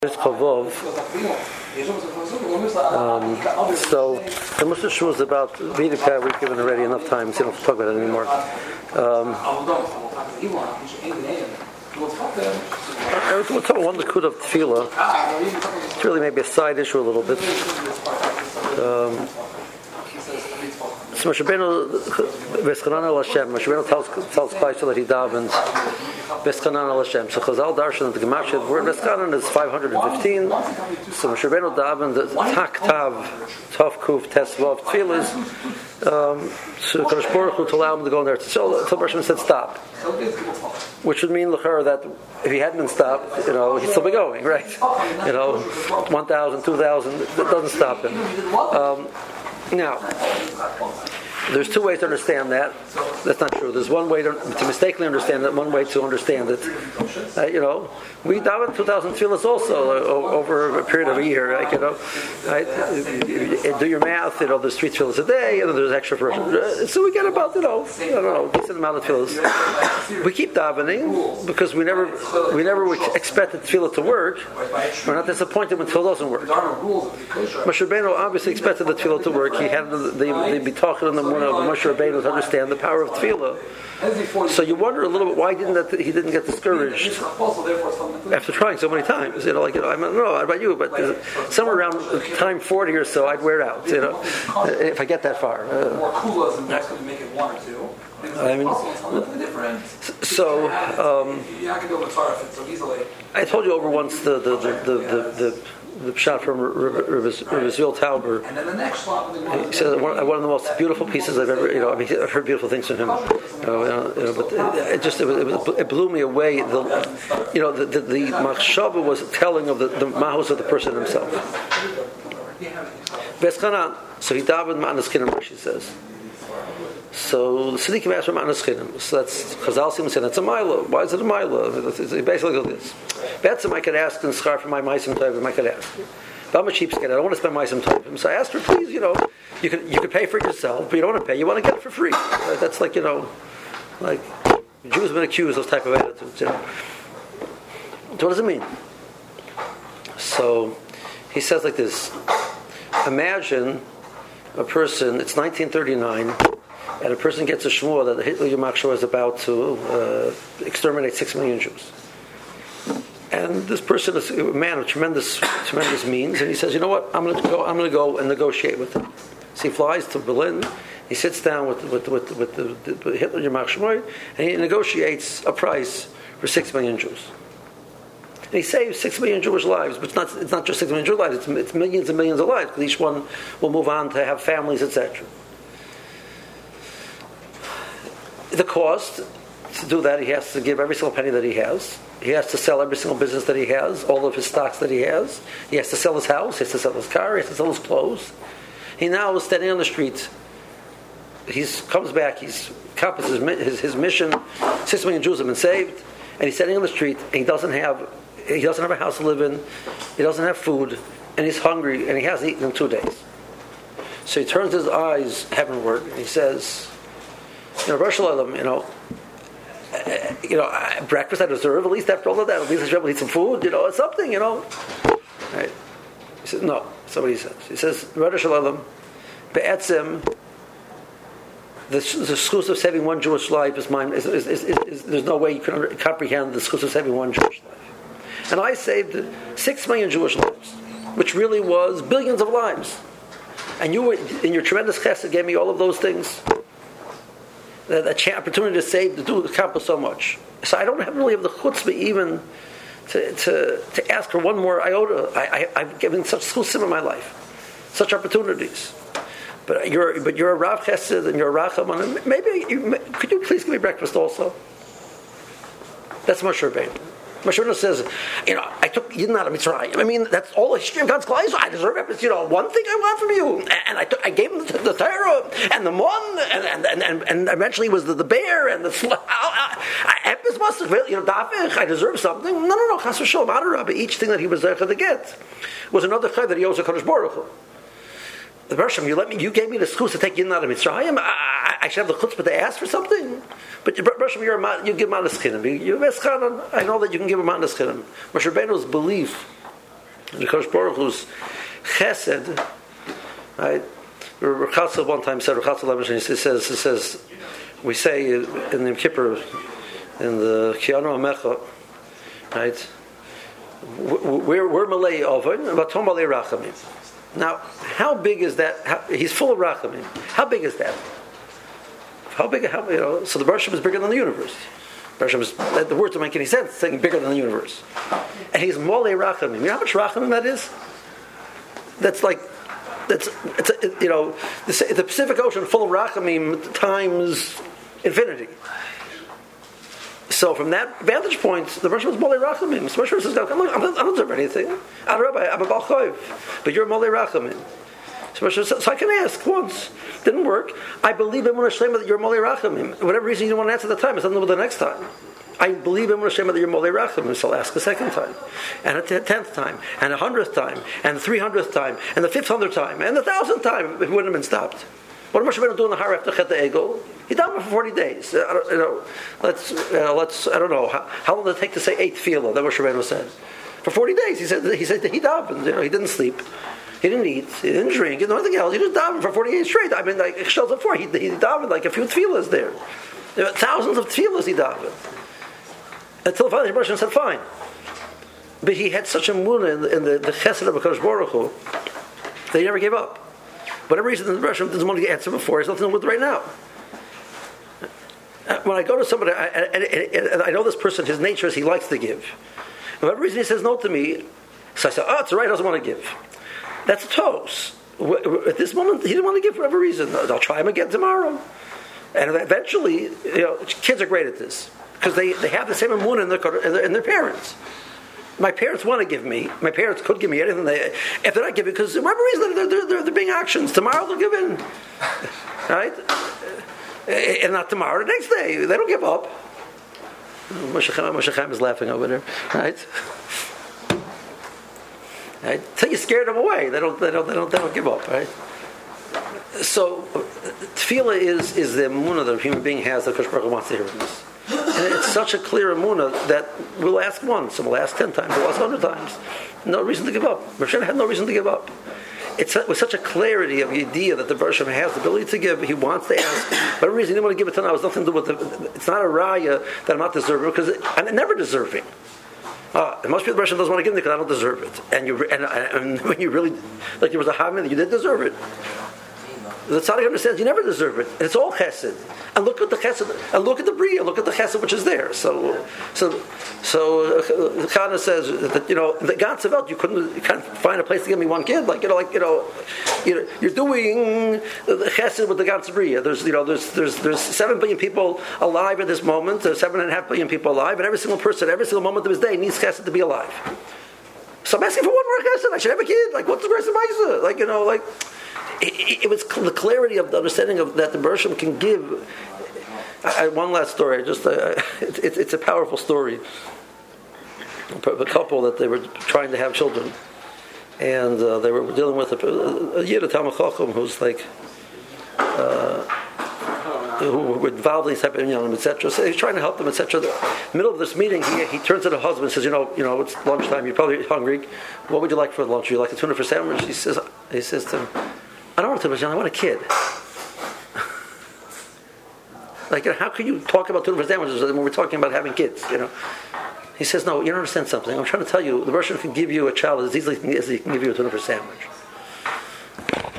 Chavov. So the Musar Shul is about Vidika. We've given already enough time, so don't talk about it anymore. We'll talk about one Likud of Tefillah. It's really maybe a side issue a little bit. So Moshe Rabbeinu V'eschanan al Hashem. Moshe Rabbeinu tells Klai that he davens V'eschanan al Hashem. So Chazal Darshan, the Gemash, the word V'eschanan is 515. So Moshe Rabbeinu davens Tak Tav Tov Kuf Tes Vav Tefillas. So Kadosh Baruch Hu to allow him to go in there. So Moshe Rabbeinu said stop, which would mean l'chara that if he hadn't been stopped, he'd still be going, right? 1,000, 2,000, that doesn't stop him. Now, there's two ways to understand that. That's not true. There's one way to mistakenly understand it, one way to understand it. We daven 2,000 tefillas also over a period of a year. Do your math. There's 3 tefillas a day, and then there's extra for. So we get about a decent amount of tefillas. We keep davening because we never expected tefillah to work. We're not disappointed when tefillah doesn't work. Moshe Rabbeinu obviously expected the tefillah to work. He had the talking in the morning of Moshe Rabbeinu to understand the power of tefillah. So you wonder a little bit why he didn't get discouraged after trying so many times. I don't know about you, but somewhere around time 40 or so, I'd wear out. If I get that far. More kulas and that's going to make it 1 or 2. So I told you over once the shot from Rizvil Tauber. And then the next slot, he said one of the most beautiful pieces I've ever, I've heard beautiful things from him. But it blew me away. The machshava was telling of the mahos of the person himself. Veschanan. So he davened ma'anas chinim, Rashi says. So the Siddiqim asked for ma'anas chinim. So that's Chazal seems to say that's a mila. Why is it a mila? It's basically like this. Betzim I could ask and schar for my ma'asim tovim. I could ask. But I'm a cheapskate. I don't want to spend ma'asim tovim. So I asked her, please, you could pay for it yourself, but you don't want to pay. You want to get it for free. That's like like Jews have been accused of those type of attitudes. So what does it mean? So he says like this. Imagine a person. It's 1939. And a person gets a shmua that the Hitler Yamach Shor is about to exterminate 6 million Jews. And this person is a man of tremendous means, and he says, "You know what? I'm going to go and negotiate with him." So he flies to Berlin. He sits down with the Hitler Yamach Shor, and he negotiates a price for 6 million Jews. And he saves 6 million Jewish lives, but it's not just 6 million Jewish lives; it's millions and millions of lives. Because each one will move on to have families, etc. The cost to do that, he has to give every single penny that he has. He has to sell every single business that he has, all of his stocks that he has. He has to sell his house, he has to sell his car, he has to sell his clothes. He now is standing on the street. He comes back, he's accomplished his mission. 6 million Jews have been saved, and he's standing on the street, and he doesn't have a house to live in, he doesn't have food, and he's hungry, and he hasn't eaten in 2 days. So he turns his eyes heavenward, and he says, Rosh Hashanah, breakfast I deserve, at least after all of that. At least I should be able to eat some food, it's something, Right? He says, no. So what he says. He says, Rosh Hashanah, be'etzim, the schus of saving 1 Jewish life is mine. There's no way you can comprehend the schus of saving 1 Jewish life. And I saved 6 million Jewish lives, which really was billions of lives. And you, in your tremendous chesed, gave me all of those things. That opportunity to accomplish so much. So I don't really have the chutzpah even to ask for one more iota. I've given such chutzpah in my life, such opportunities. But you're a Rav Chesed and you're a Racham. Could you please give me breakfast also? That's Moshe Rabbeinu. Moshe Rabbeinu says, I took Yidden out of Mitzrayim. I mean, that's all the history of God's Klai. So I deserve it. One thing I want from you, and I gave him the Torah and the mon, and eventually it was the bear and the Epis must have, Dafich. I deserve something. No. Chas v'shalom Adarabah. Each thing that he was there to get was another chai that he owes a Kadosh Baruch Hu. The Bershom, you gave me the schus to take Yidden out of Mitzrayim. I should have the chutzpah to ask for something. But you give ma'anas chinim. I know that you can give a ma'anas chinim. Moshe Rabbeinu's belief The Kodesh Baruch Hu's chesed, right? Rechazal one time said, Rechazal Levenstein, he says, we say in the Yom Kippur, in the Kianu Amecha, right? We're Malay Oven, but Tom Malay Rachamim. Now, how big is that? He's full of Rachamim. How big is that? How big? So the Baruch Shem is bigger than the universe. Baruch Shem is, the words don't make any sense, saying bigger than the universe. And he's Malay Rachamim. You know how much Rachamim that is? That's like, it's the Pacific Ocean full of Rachamim times infinity. So from that vantage point, the Baruch Shem is Malay Rachamim. So Baruch Shem says, I don't deserve anything. I'm a Baal Choiv, but you're Malay Rachamim. So I can ask once. Didn't work. I believe in Hashem that you're Malay Rachamim. Whatever reason you don't want to answer the time, it's something with the next time. I believe in Hashem that you're Malay Rachamim, so I'll ask a second time, and a 10th time, and a 100th time, and the 300th time, and the 500th time, and the 1,000th time, if he wouldn't have been stopped. What did Moshe Rabbeinu do in the Har after Chet Egel? He died for 40 days. Let's. I don't know how long did it take to say 8 tefillah that Moshe Rabbeinu said. For 40 days, he said that he davened. He didn't sleep. He didn't eat, he didn't drink, he didn't do anything else. He just davened for 40 days straight. I mean, like Shel Zafor, he davened like a few tefillahs there. There were thousands of tefillahs he davened. Until finally Baruch Hashem said, fine. But he had such a emunah in the chesed of HaKadosh Baruch Hu that he never gave up. Whatever reason the Baruch Hashem doesn't want to answer before, there's nothing to do with right now. When I go to somebody, and I know this person, his nature is he likes to give. For whatever reason he says no to me, so I say, it's all right, he doesn't want to give. That's a toast. At this moment, he didn't want to give for whatever reason. I'll try him again tomorrow. And eventually, kids are great at this because they have the same emunah in their parents. My parents want to give me. My parents could give me anything. If they're not giving, because for whatever reason, they're being actions. Tomorrow they'll give in, right? And not tomorrow, the next day they don't give up. Moshe Chaim is laughing over there, right? Right? Until you scare them away, they don't give up, right? So, tefillah is the emunah that a human being has that Kodesh Baruch Hu wants to hear from us, and it's such a clear emunah that we'll ask once, and we'll ask 10 times, we'll ask 100 times. No reason to give up. Moshe had no reason to give up. It's with such a clarity of the idea that the Baruch Hashem has the ability to give. He wants to ask. For whatever reason, he didn't want to give it to now. It's nothing to do with it's not a raya that I'm not deserving because I'm never deserving. And most people doesn't want to give me because I don't deserve it. And when you really, like there was a haman that you did deserve it. The tzaddik understands you never deserve it, and it's all chesed. And look at the chesed, and look at the bria, look at the chesed which is there. So Chana says that the God Tzavelt you can't find a place to give me one kid. You're doing the chesed with the God Bria. There's 7 billion people alive at this moment. There's 7.5 billion people alive, and every single person, every single moment of his day needs chesed to be alive. So I'm asking for one more chesed. I should have a kid. What's the rest of my It was the clarity of the understanding of that the Baruch Hashem can give. One last story. It's a powerful story. A couple that they were trying to have children, and they were dealing with a Yid, a Talmid Chacham, who's like who were involved in these type of inyanim, etc. So he's trying to help them, etc. In the middle of this meeting, he turns to the husband and says, it's lunchtime. You're probably hungry. What would you like for lunch? Would you like a tuna for sandwich? He says to him, I don't want a tuna for sandwich. I want a kid. How can you talk about tuna for sandwiches when we're talking about having kids? He says, no, you don't understand something. I'm trying to tell you, the Russian can give you a child as easily as he can give you a tuna for sandwich.